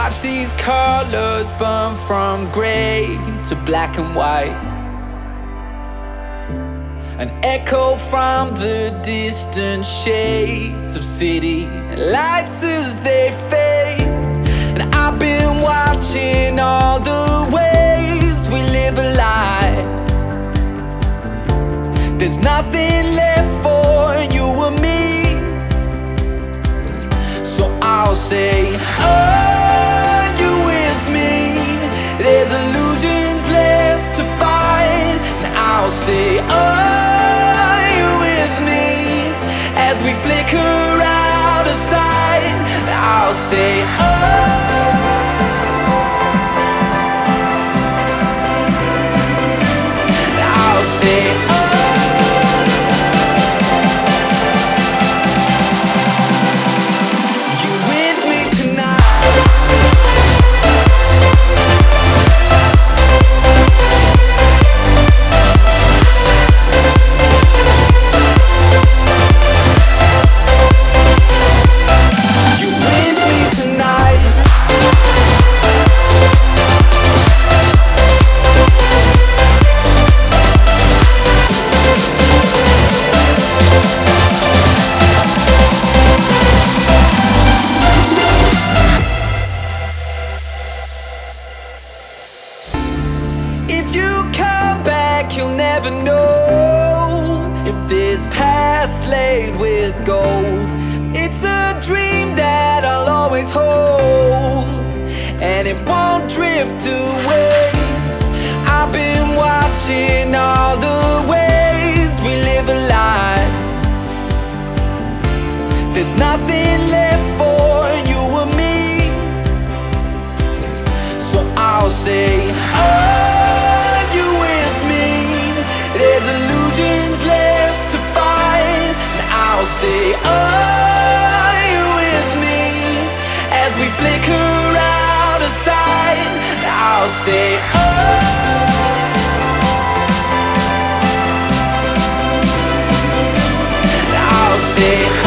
watch these colors burn from gray to black and white. An echo from the distant shades of city lights as they fade. And I've been watching all the ways we live a lie. There's nothing left for you and me, so I'll say, are you with me? There's illusions left to fight. And I'll say, are you with me? As we flicker out of sight. And I'll say, I'll say, if you come back, you'll never know if this path's laid with gold. It's a dream that I'll always hold, and it won't drift away. I've been watching all the ways we live a lie. There's nothing left for you and me, so I'll say, are you with me? There's illusions left to fight. And I'll say, are you with me? As we flicker out of sight. And I'll say, I'll say,